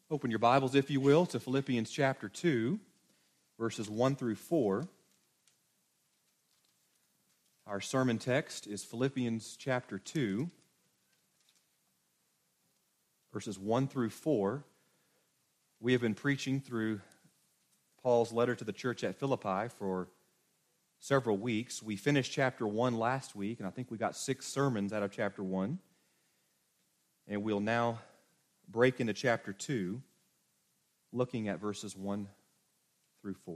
Open your Bibles, if you will, to Philippians chapter 2, verses 1 through 4. Our sermon text is Philippians chapter 2, verses 1 through 4. We have been preaching through Paul's letter to the church at Philippi for several weeks. We finished chapter 1 last week, and I think we got 6 sermons out of chapter 1. And we'll now break into chapter 2, looking at verses 1 through 4.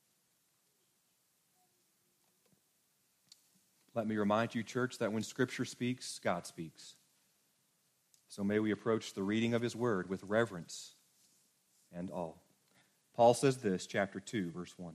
Let me remind you, church, that when Scripture speaks, God speaks. So may we approach the reading of His Word with reverence and awe. Paul says this, chapter 2, verse 1.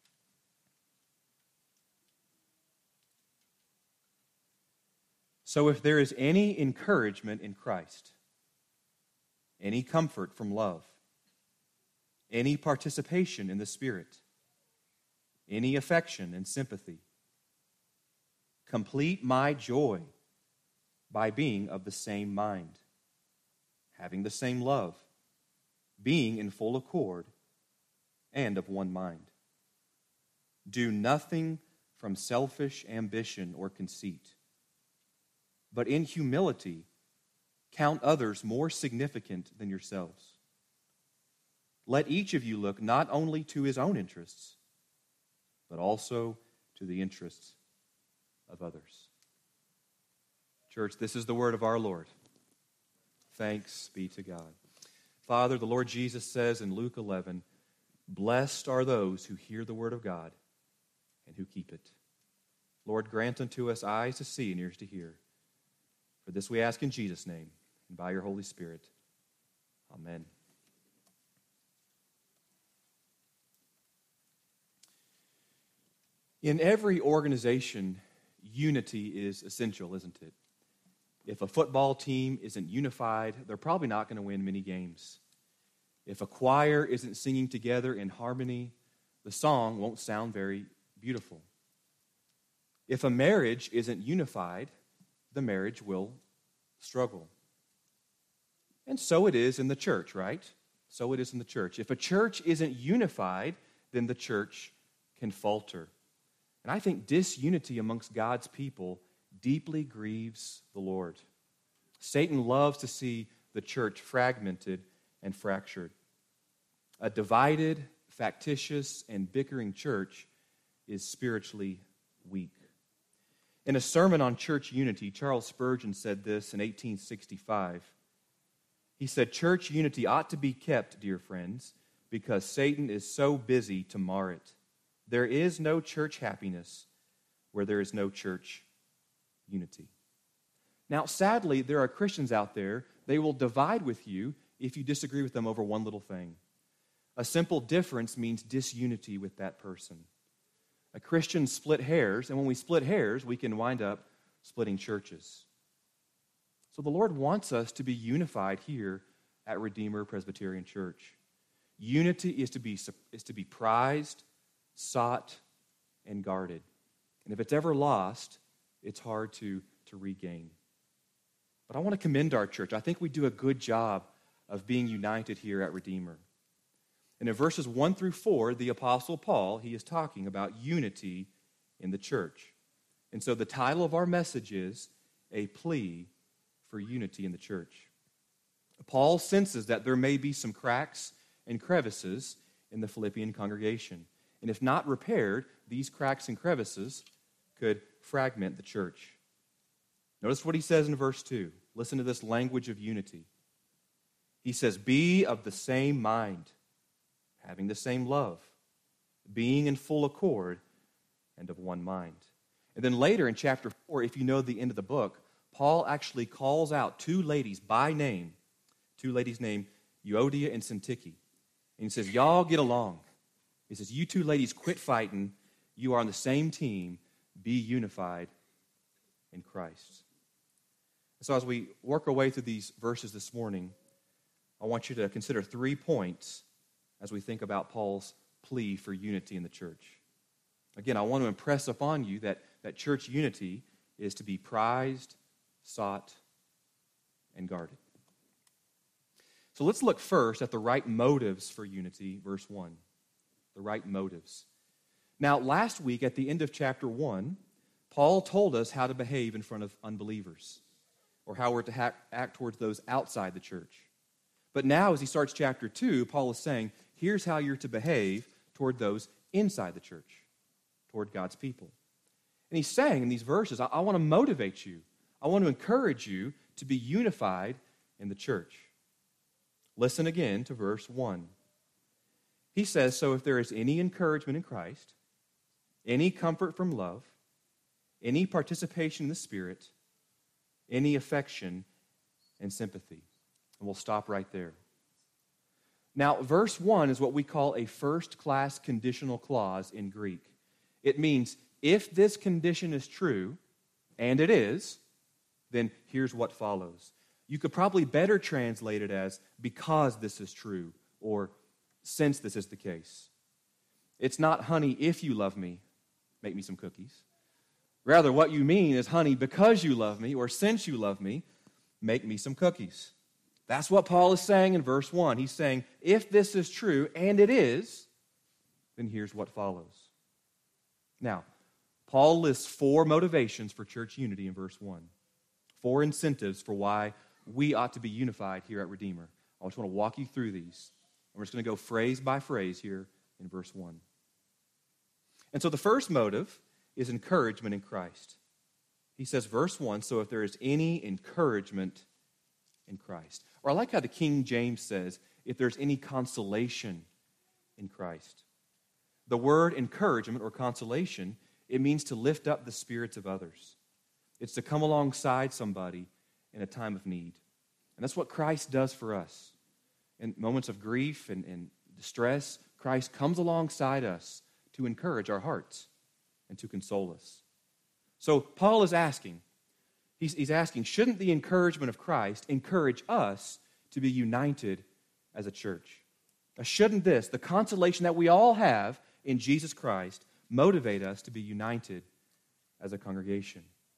So if there is any encouragement in Christ, any comfort from love, any participation in the Spirit, any affection and sympathy, complete my joy by being of the same mind, having the same love, being in full accord, and of one mind. Do nothing from selfish ambition or conceit, but in humility count others more significant than yourselves. Let each of you look not only to his own interests, but also to the interests of others. Church, this is the word of our Lord. Thanks be to God. Father, the Lord Jesus says in Luke 11, "Blessed are those who hear the word of God and who keep it." Lord, grant unto us eyes to see and ears to hear. For this we ask in Jesus' name and by your Holy Spirit. Amen. In every organization, unity is essential, isn't it? If a football team isn't unified, they're probably not going to win many games. If a choir isn't singing together in harmony, the song won't sound very beautiful. If a marriage isn't unified, the marriage will struggle. And so it is in the church, right? So it is in the church. If a church isn't unified, then the church can falter. And I think disunity amongst God's people deeply grieves the Lord. Satan loves to see the church fragmented and fractured. A divided, factitious, and bickering church is spiritually weak. In a sermon on church unity, Charles Spurgeon said this in 1865. He said, "Church unity ought to be kept, dear friends, because Satan is so busy to mar it. There is no church happiness where there is no church unity." Now, sadly, there are Christians out there, they will divide with you if you disagree with them over one little thing. A simple difference means disunity with that person. A Christian split hairs, and when we split hairs, we can wind up splitting churches. So the Lord wants us to be unified here at Redeemer Presbyterian Church. Unity is to be prized, sought, and guarded. And if it's ever lost, it's hard to regain. But I want to commend our church. I think we do a good job of being united here at Redeemer. And in verses 1 through 4, the Apostle Paul, he is talking about unity in the church. And so the title of our message is A Plea for Unity in the Church. Paul senses that there may be some cracks and crevices in the Philippian congregation. And if not repaired, these cracks and crevices could fragment the church. Notice what he says in verse 2. Listen to this language of unity. He says, "Be of the same mind, having the same love, being in full accord, and of one mind." And then later in chapter 4, if you know the end of the book, Paul actually calls out 2 ladies by name, 2 ladies named Euodia and Syntyche. And he says, y'all get along. He says, you 2 ladies quit fighting. You are on the same team. Be unified in Christ. So as we work our way through these verses this morning, I want you to consider 3 points as we think about Paul's plea for unity in the church. Again, I want to impress upon you that church unity is to be prized, sought, and guarded. So let's look first at the right motives for unity, verse 1. The right motives. Now, last week at the end of chapter 1, Paul told us how to behave in front of unbelievers, or how we're to act towards those outside the church. But now, as he starts chapter 2, Paul is saying, here's how you're to behave toward those inside the church, toward God's people. And he's saying in these verses, I want to motivate you. I want to encourage you to be unified in the church. Listen again to verse 1. He says, so if there is any encouragement in Christ, any comfort from love, any participation in the Spirit, any affection and sympathy. And we'll stop right there. Now, verse 1 is what we call a first-class conditional clause in Greek. It means if this condition is true, and it is, then here's what follows. You could probably better translate it as because this is true, or since this is the case. It's not, honey, if you love me, make me some cookies. Rather, what you mean is, honey, because you love me, or since you love me, make me some cookies. That's what Paul is saying in verse 1. He's saying, if this is true, and it is, then here's what follows. Now, Paul lists 4 motivations for church unity in verse 1. 4 incentives for why we ought to be unified here at Redeemer. I just want to walk you through these. We're just going to go phrase by phrase here in verse 1. And so the first motive is encouragement in Christ. He says, verse 1, so if there is any encouragement in Christ. Or I like how the King James says, if there's any consolation in Christ. The word encouragement or consolation, it means to lift up the spirits of others. It's to come alongside somebody in a time of need. And that's what Christ does for us. In moments of grief and distress, Christ comes alongside us to encourage our hearts and to console us. So Paul is asking, he's asking, shouldn't the encouragement of Christ encourage us to be united as a church? Shouldn't this, the consolation that we all have in Jesus Christ, motivate us to be united as a congregation?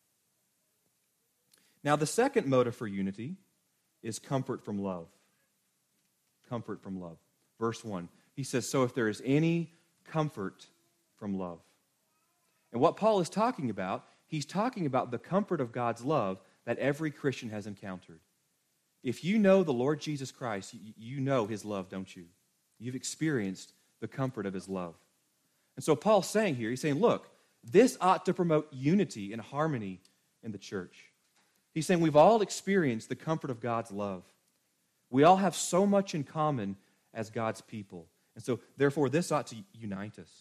Now, the second motive for unity is comfort from love. Comfort from love. Verse 1, he says, so if there is any comfort from love. And what Paul is talking about, he's talking about the comfort of God's love that every Christian has encountered. If you know the Lord Jesus Christ, you know his love, don't you? You've experienced the comfort of his love. And so Paul's saying here, he's saying, look, this ought to promote unity and harmony in the church. He's saying we've all experienced the comfort of God's love. We all have so much in common as God's people. And so, therefore, this ought to unite us.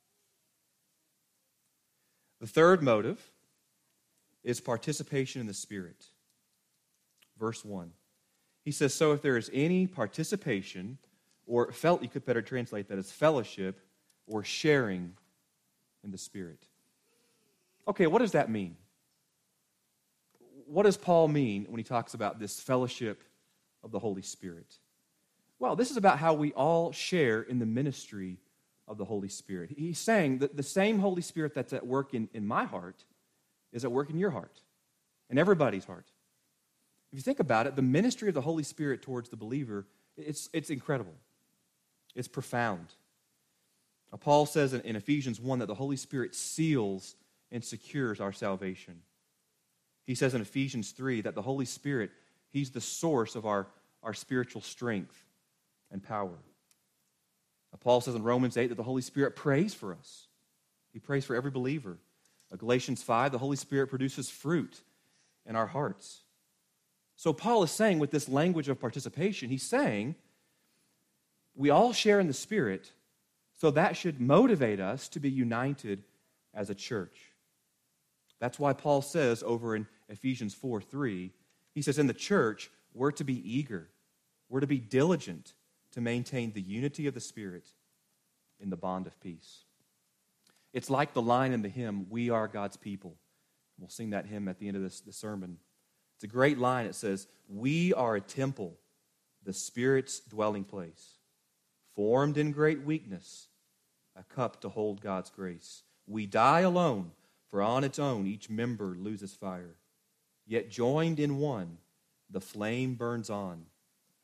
The third motive is participation in the Spirit. Verse 1. He says, so if there is any participation, or you could better translate that as fellowship, or sharing in the Spirit. Okay, what does that mean? What does Paul mean when he talks about this fellowship of the Holy Spirit? Well, this is about how we all share in the ministry of the Holy Spirit. He's saying that the same Holy Spirit that's at work in my heart is at work in your heart, in everybody's heart. If you think about it, the ministry of the Holy Spirit towards the believer, it's incredible. It's profound. Now, Paul says in Ephesians 1 that the Holy Spirit seals and secures our salvation. He says in Ephesians 3 that the Holy Spirit, he's the source of our spiritual strength and power. Now, Paul says in Romans 8 that the Holy Spirit prays for us. He prays for every believer. Galatians 5, the Holy Spirit produces fruit in our hearts. So Paul is saying with this language of participation, he's saying we all share in the Spirit, so that should motivate us to be united as a church. That's why Paul says over in Ephesians 4:3, he says in the church, we're to be eager, we're to be diligent to maintain the unity of the Spirit in the bond of peace. It's like the line in the hymn, "We are God's people." We'll sing that hymn at the end of this sermon. It's a great line. It says, "We are a temple, the Spirit's dwelling place, formed in great weakness, a cup to hold God's grace. We die alone, for on its own each member loses fire. Yet joined in one, the flame burns on,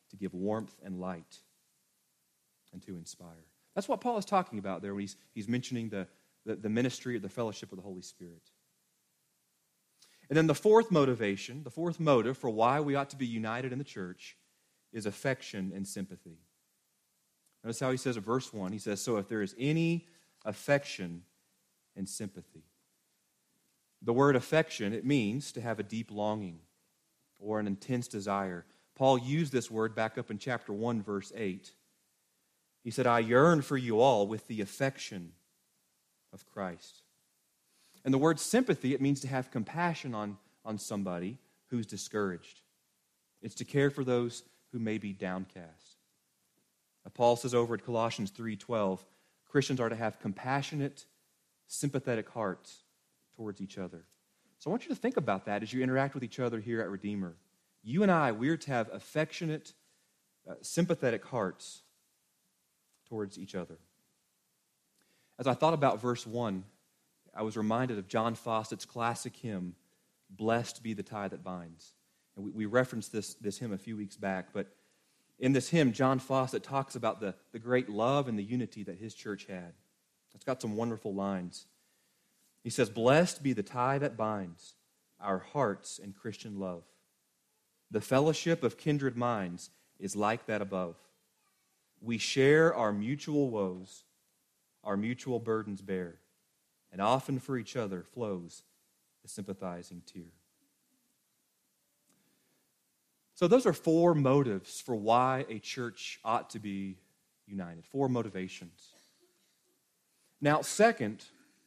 to give warmth and light, and to inspire. That's what Paul is talking about there when he's mentioning the ministry or the fellowship of the Holy Spirit. And then the fourth motivation, the fourth motive for why we ought to be united in the church is affection and sympathy. Notice how he says in verse 1, he says, so if there is any affection and sympathy. The word affection, it means to have a deep longing or an intense desire. Paul used this word back up in chapter 1, verse 8. He said, I yearn for you all with the affection of Christ. And the word sympathy, it means to have compassion on somebody who's discouraged. It's to care for those who may be downcast. Paul says over at Colossians 3:12, Christians are to have compassionate, sympathetic hearts towards each other. So I want you to think about that as you interact with each other here at Redeemer. You and I, we're to have affectionate, sympathetic hearts towards each other. As I thought about verse 1, I was reminded of John Fawcett's classic hymn, Blessed Be the Tie That Binds. And we referenced this hymn a few weeks back, but in this hymn, John Fawcett talks about the great love and the unity that his church had. It's got some wonderful lines. He says, Blessed be the tie that binds our hearts in Christian love. The fellowship of kindred minds is like that above. We share our mutual woes, our mutual burdens bear, and often for each other flows the sympathizing tear. So those are four motives for why a church ought to be united. Four motivations. Now, second,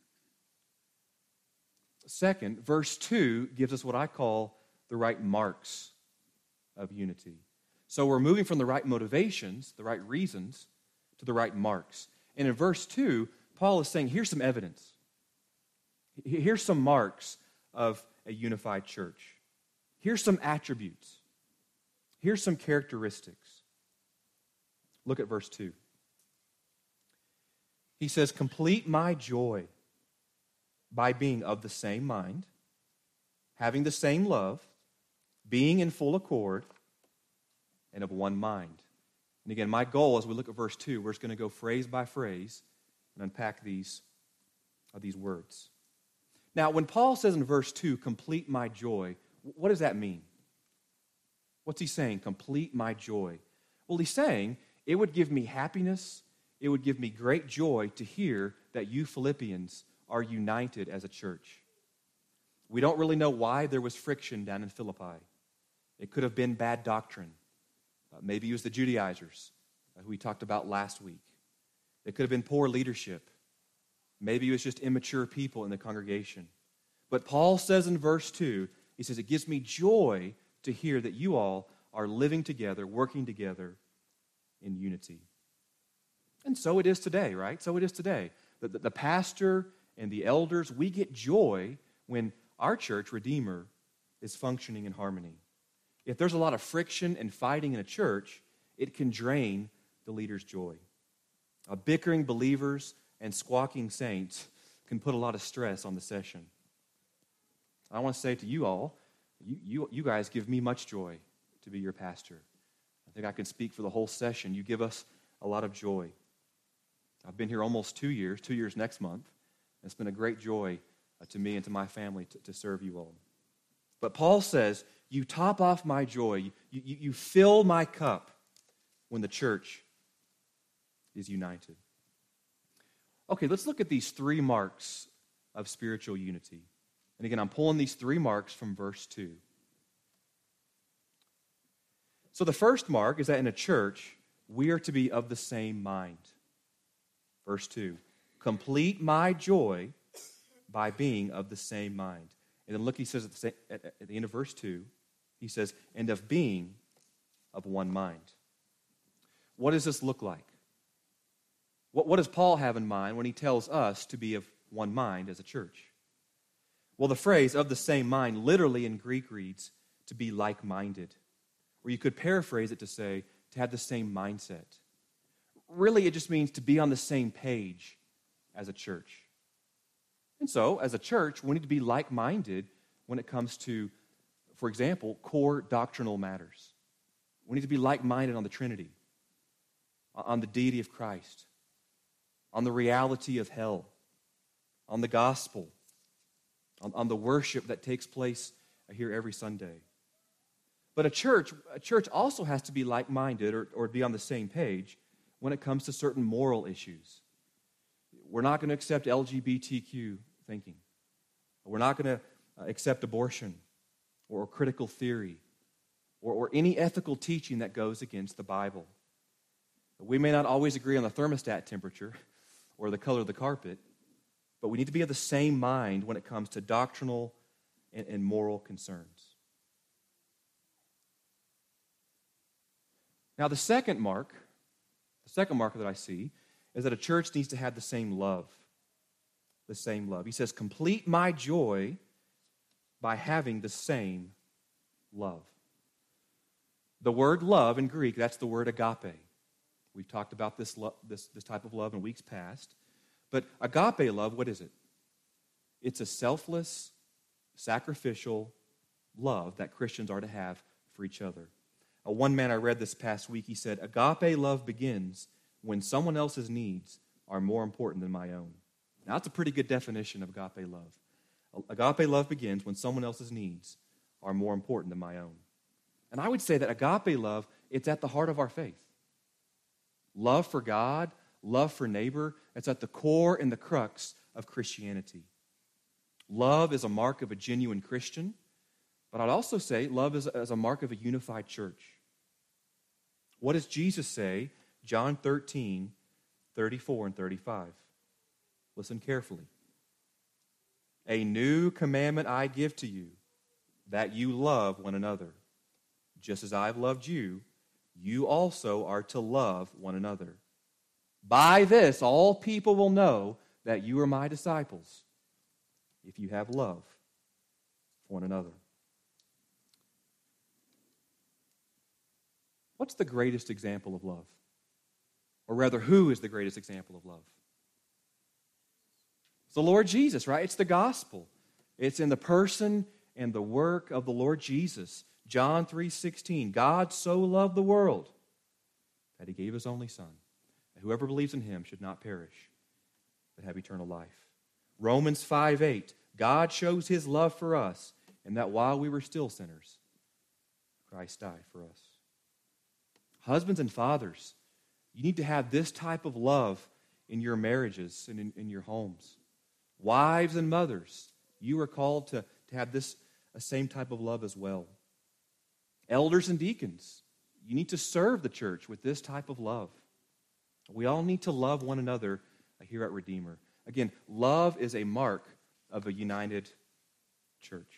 verse 2 gives us what I call the right marks of unity. So we're moving from the right motivations, the right reasons, to the right marks. And in verse 2, Paul is saying, here's some evidence. Here's some marks of a unified church. Here's some attributes. Here's some characteristics. Look at verse 2. He says, complete my joy by being of the same mind, having the same love, being in full accord, and of one mind. And again, my goal as we look at verse 2, we're just going to go phrase by phrase and unpack these words. Now, when Paul says in verse 2, complete my joy, what does that mean? What's he saying? Complete my joy. Well, he's saying it would give me happiness, it would give me great joy to hear that you Philippians are united as a church. We don't really know why there was friction down in Philippi. It could have been bad doctrine. Maybe it was the Judaizers who we talked about last week. It could have been poor leadership. Maybe it was just immature people in the congregation. But Paul says in verse 2, he says, it gives me joy to hear that you all are living together, working together in unity. And so it is today, right? So it is today. The pastor and the elders, we get joy when our church, Redeemer, is functioning in harmony. If there's a lot of friction and fighting in a church, it can drain the leader's joy. Bickering believers and squawking saints can put a lot of stress on the session. I want to say to you all, you guys give me much joy to be your pastor. I think I can speak for the whole session. You give us a lot of joy. I've been here almost 2 years, 2 years next month. And it's been a great joy to me and to my family to serve you all. But Paul says, you top off my joy. You fill my cup when the church is united. Okay, let's look at these three marks of spiritual unity. And again, I'm pulling these three marks from verse 2. So the first mark is that in a church, we are to be of the same mind. Verse 2, complete my joy by being of the same mind. And then look, he says at the end of verse 2, he says, and of being of one mind. What does this look like? What does Paul have in mind when he tells us to be of one mind as a church? Well, the phrase of the same mind literally in Greek reads to be like-minded. Or you could paraphrase it to say to have the same mindset. Really, it just means to be on the same page as a church. And so, as a church, we need to be like-minded when it comes to, for example, core doctrinal matters. We need to be like-minded on the Trinity, on the deity of Christ, on the reality of hell, on the gospel, on the worship that takes place here every Sunday. But a church also has to be like-minded or be on the same page when it comes to certain moral issues. We're not going to accept LGBTQ thinking. We're not going to accept abortion or critical theory or any ethical teaching that goes against the Bible. We may not always agree on the thermostat temperature or the color of the carpet, but we need to be of the same mind when it comes to doctrinal and moral concerns. Now, the second marker that I see is that a church needs to have the same love. The same love. He says, complete my joy by having the same love. The word love in Greek, that's the word agape. We've talked about this type of love in weeks past. But agape love, what is it? It's a selfless, sacrificial love that Christians are to have for each other. One man I read this past week, he said, agape love begins when someone else's needs are more important than my own. Now, that's a pretty good definition of agape love. Agape love begins when someone else's needs are more important than my own. And I would say that agape love, it's at the heart of our faith. Love for God, love for neighbor, it's at the core and the crux of Christianity. Love is a mark of a genuine Christian, but I'd also say love is a mark of a unified church. What does Jesus say? John 13, 34 and 35. Listen carefully. A new commandment I give to you, that you love one another. Just as I have loved you, you also are to love one another. By this, all people will know that you are my disciples, if you have love for one another. What's the greatest example of love? Or rather, who is the greatest example of love? It's the Lord Jesus, right? It's the gospel. It's in the person and the work of the Lord Jesus. John 3:16, God so loved the world that he gave his only Son, that whoever believes in him should not perish, but have eternal life. Romans 5:8, God shows his love for us, and that while we were still sinners, Christ died for us. Husbands and fathers, you need to have this type of love in your marriages and in your homes. Wives and mothers, you are called to have this same type of love as well. Elders and deacons, you need to serve the church with this type of love. We all need to love one another here at Redeemer. Again, love is a mark of a united church.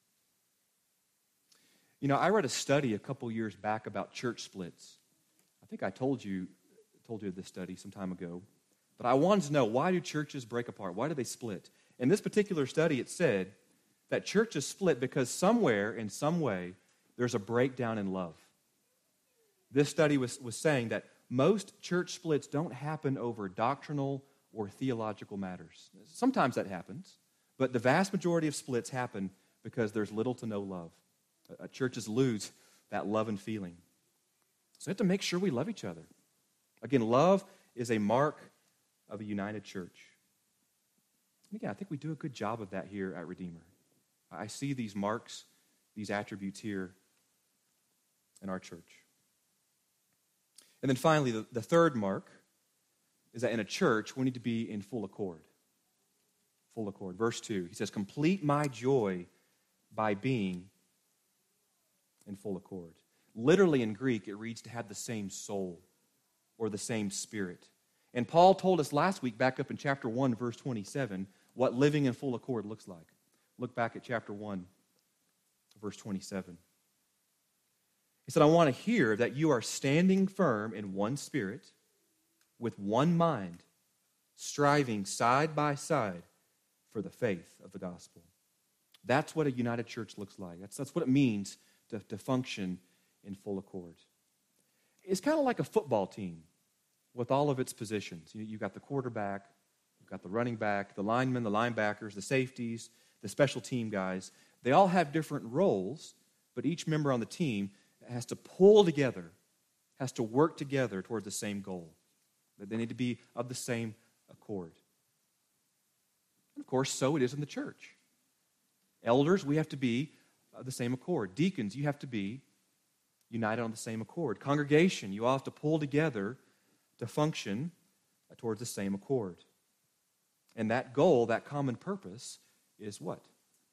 You know, I read a study a couple years back about church splits. I think I told you of this study some time ago. But I wanted to know, why do churches break apart? Why do they split? In this particular study, it said that churches split because somewhere, in some way, there's a breakdown in love. This study was saying that most church splits don't happen over doctrinal or theological matters. Sometimes that happens, but the vast majority of splits happen because there's little to no love. Churches lose that love and feeling. So we have to make sure we love each other. Again, love is a mark of a united church. And again, I think we do a good job of that here at Redeemer. I see these marks, these attributes here in our church. And then finally, the third mark is that in a church, we need to be in full accord. Full accord. Verse 2, he says, complete my joy by being in full accord. Literally in Greek, it reads to have the same soul or the same spirit. And Paul told us last week, back up in chapter 1, verse 27, what living in full accord looks like. Look back at chapter 1, verse 27. He said, I want to hear that you are standing firm in one spirit, with one mind, striving side by side for the faith of the gospel. That's what a united church looks like. That's what it means to function in full accord. It's kind of like a football team with all of its positions. You've got the quarterback, you've got the running back, the linemen, the linebackers, the safeties, the special team guys. They all have different roles, but each member on the team has to pull together, has to work together towards the same goal. That they need to be of the same accord. And of course, so it is in the church. Elders, we have to be of the same accord. Deacons, you have to be united on the same accord. Congregation, you all have to pull together to function towards the same accord. And that goal, that common purpose, is what?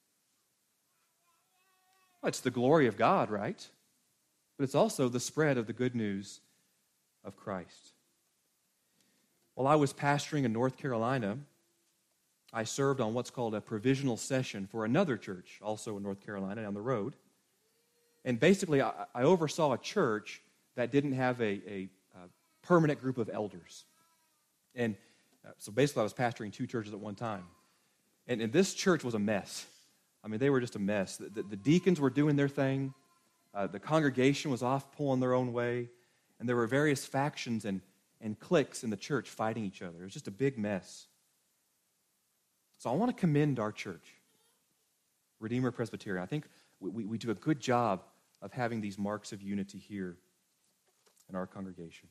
Well, it's the glory of God, right? But it's also the spread of the good news of Christ. While I was pastoring in North Carolina, I served on what's called a provisional session for another church, also in North Carolina, down the road. And basically, I oversaw a church that didn't have a permanent group of elders. And so basically, I was pastoring two churches at one time. And this church was a mess. I mean, they were just a mess. The deacons were doing their thing. The congregation was off pulling their own way. And there were various factions and cliques in the church fighting each other. It was just a big mess. So I want to commend our church, Redeemer Presbyterian. I think we do a good job of having these marks of unity here in our congregation.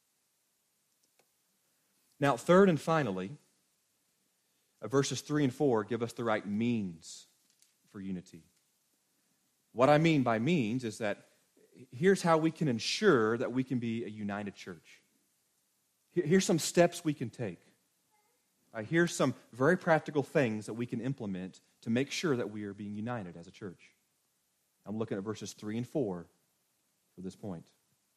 Now, third and finally, verses 3 and 4 give us the right means for unity. What I mean by means is that here's how we can ensure that we can be a united church. Here's some steps we can take. Here's some very practical things that we can implement to make sure that we are being united as a church. I'm looking at verses 3 and 4 for this point.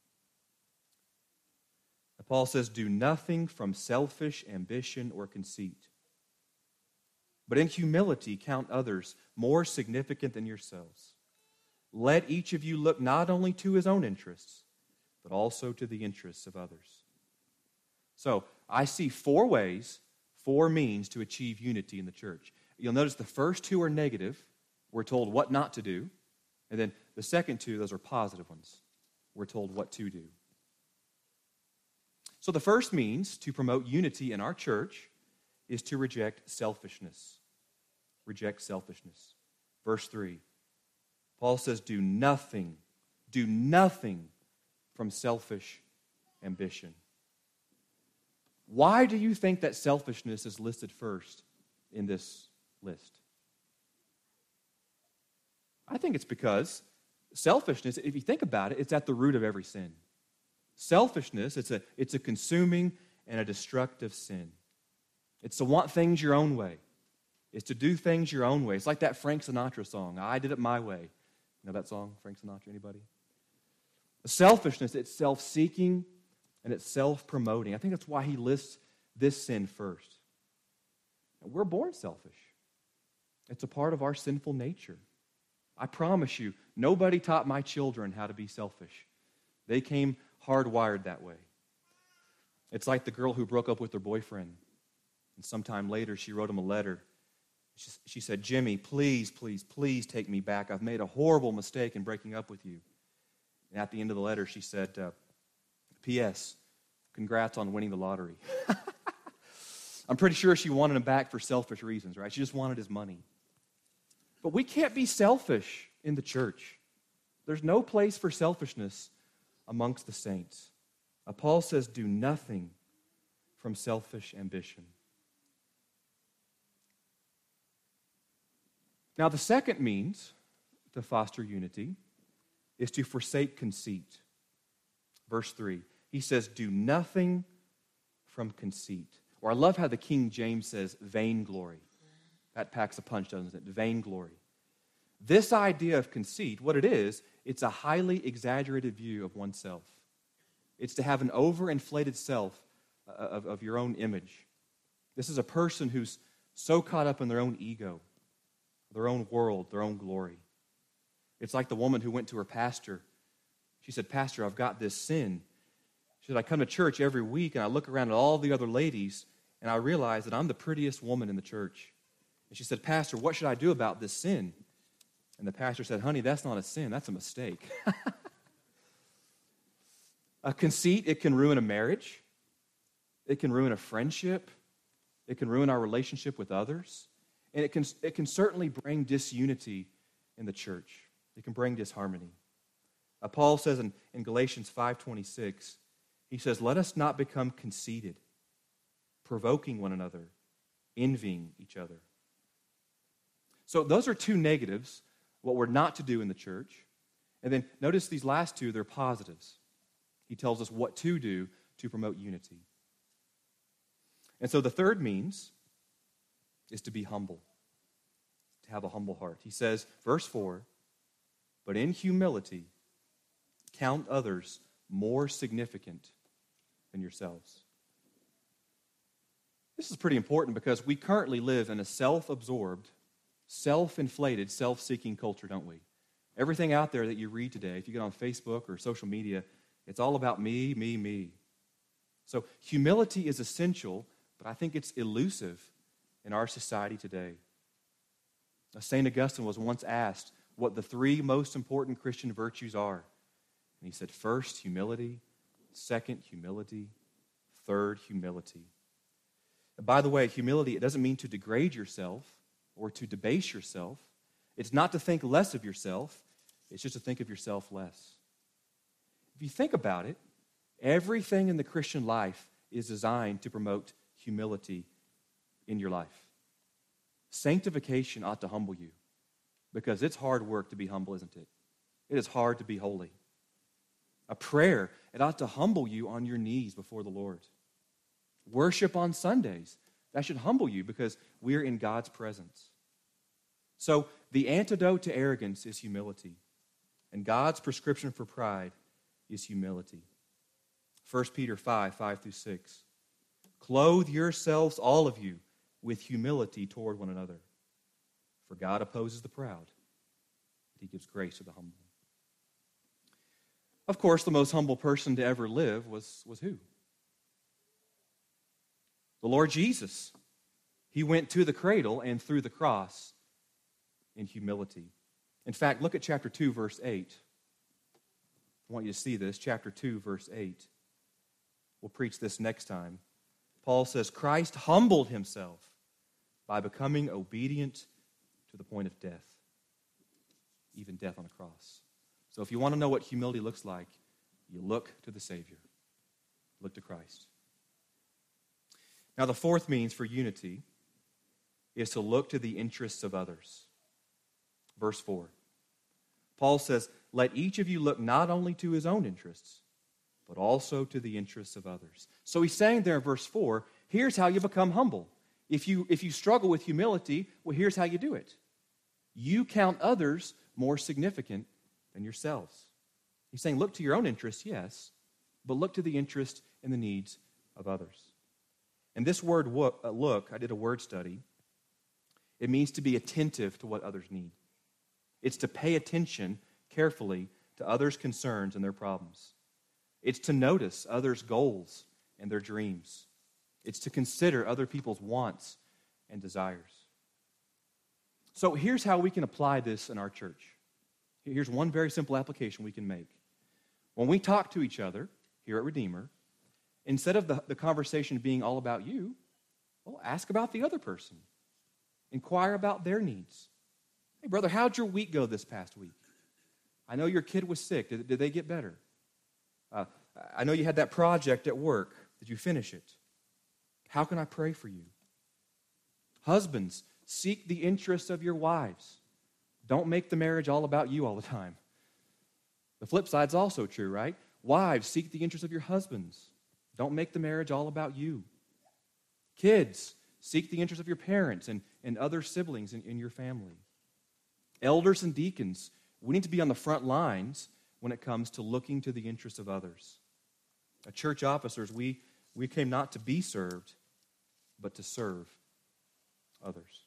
Paul says, "Do nothing from selfish ambition or conceit, but in humility count others more significant than yourselves. Let each of you look not only to his own interests, but also to the interests of others." So, I see four ways, four means to achieve unity in the church. You'll notice the first two are negative. We're told what not to do. And then the second two, those are positive ones. We're told what to do. So the first means to promote unity in our church is to reject selfishness. Reject selfishness. Verse 3, Paul says, do nothing from selfish ambition. Why do you think that selfishness is listed first in this list? I think it's because selfishness, if you think about it, it's at the root of every sin. Selfishness, it's a consuming and a destructive sin. It's to want things your own way. It's to do things your own way. It's like that Frank Sinatra song, "I Did It My Way." You know that song, Frank Sinatra, anybody? Selfishness, it's self-seeking and it's self-promoting. I think that's why he lists this sin first. And we're born selfish. It's a part of our sinful nature. I promise you, nobody taught my children how to be selfish. They came hardwired that way. It's like the girl who broke up with her boyfriend. And sometime later, she wrote him a letter. She said, "Jimmy, please, please, please take me back. I've made a horrible mistake in breaking up with you." And at the end of the letter, she said, "P.S. Congrats on winning the lottery." I'm pretty sure she wanted him back for selfish reasons, right? She just wanted his money. But we can't be selfish in the church. There's no place for selfishness amongst the saints. Paul says, do nothing from selfish ambition. Now, the second means to foster unity is to forsake conceit. Verse 3, he says, do nothing from conceit. Or I love how the King James says vainglory. That packs a punch, doesn't it? Vainglory. This idea of conceit, what it is, it's a highly exaggerated view of oneself. It's to have an overinflated self of your own image. This is a person who's so caught up in their own ego, their own world, their own glory. It's like the woman who went to her pastor. She said, "Pastor, I've got this sin." She said, "I come to church every week and I look around at all the other ladies and I realize that I'm the prettiest woman in the church." And she said, "Pastor, what should I do about this sin?" And the pastor said, "Honey, that's not a sin, that's a mistake." A conceit, it can ruin a marriage. It can ruin a friendship. It can ruin our relationship with others. And it can certainly bring disunity in the church. It can bring disharmony. Paul says in Galatians 5:26, he says, "Let us not become conceited, provoking one another, envying each other." So those are two negatives, what we're not to do in the church. And then notice these last two, they're positives. He tells us what to do to promote unity. And so the third means is to be humble, to have a humble heart. He says, verse 4, "But in humility, count others more significant than yourselves." This is pretty important because we currently live in a self-absorbed, self-inflated, self-seeking culture, don't we? Everything out there that you read today, if you get on Facebook or social media, it's all about me, me, me. So humility is essential, but I think it's elusive in our society today. St. Augustine was once asked what the three most important Christian virtues are. And he said, first, humility. Second, humility. Third, humility. And by the way, humility, it doesn't mean to degrade yourself or to debase yourself. It's not to think less of yourself. It's just to think of yourself less. If you think about it, everything in the Christian life is designed to promote humility in your life. Sanctification ought to humble you because it's hard work to be humble, isn't it? It is hard to be holy. A prayer, it ought to humble you on your knees before the Lord. Worship on Sundays, that should humble you because we're in God's presence. So the antidote to arrogance is humility, and God's prescription for pride is humility. 1 Peter 5:5-6. "Clothe yourselves, all of you, with humility toward one another. For God opposes the proud, but He gives grace to the humble." Of course, the most humble person to ever live was who? The Lord Jesus. He went to the cradle and through the cross in humility. In fact, look at chapter 2, verse 8. I want you to see this. Chapter 2, verse 8. We'll preach this next time. Paul says, "Christ humbled himself by becoming obedient to the point of death, even death on a cross." So if you want to know what humility looks like, you look to the Savior. Look to Christ. Now, the fourth means for unity is to look to the interests of others. Verse 4. Paul says, "Let each of you look not only to his own interests, but also to the interests of others." So he's saying there in verse 4, here's how you become humble. If you struggle with humility, well, here's how you do it. You count others more significant than yourselves. He's saying, look to your own interests, yes, but look to the interest and the needs of others. And this word look, I did a word study. It means to be attentive to what others need. It's to pay attention carefully to others' concerns and their problems. It's to notice others' goals and their dreams. It's to consider other people's wants and desires. So here's how we can apply this in our church. Here's one very simple application we can make. When we talk to each other here at Redeemer, instead of the conversation being all about you, well, ask about the other person. Inquire about their needs. Hey, brother, how'd your week go this past week? I know your kid was sick. Did they get better? I know you had that project at work. Did you finish it? How can I pray for you? Husbands, seek the interests of your wives. Don't make the marriage all about you all the time. The flip side's also true, right? Wives, seek the interests of your husbands. Don't make the marriage all about you. Kids, seek the interests of your parents and other siblings in your family. Elders and deacons, we need to be on the front lines when it comes to looking to the interests of others. Church officers, we came not to be served, but to serve others.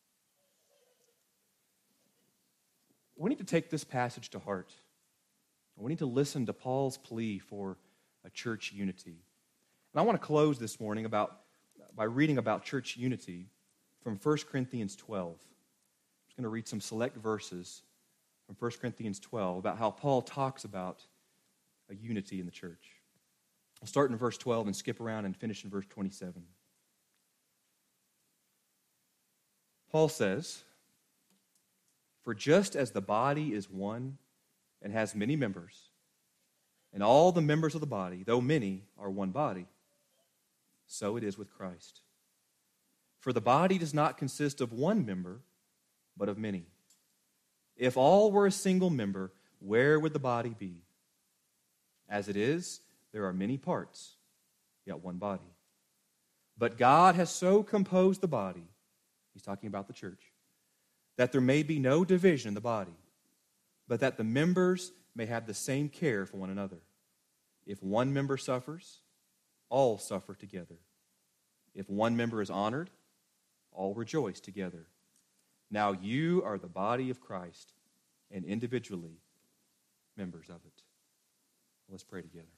We need to take this passage to heart. We need to listen to Paul's plea for a church unity. And I want to close this morning by reading about church unity from 1 Corinthians 12. I'm just going to read some select verses from 1 Corinthians 12 about how Paul talks about a unity in the church. I'll start in verse 12 and skip around and finish in verse 27. Paul says, "For just as the body is one and has many members, and all the members of the body, though many, are one body, so it is with Christ. For the body does not consist of one member, but of many. If all were a single member, where would the body be? As it is, there are many parts, yet one body. But God has so composed the body, he's talking about the church, that there may be no division in the body, but that the members may have the same care for one another. If one member suffers, all suffer together. If one member is honored, all rejoice together. Now you are the body of Christ, and individually members of it. Let's pray together.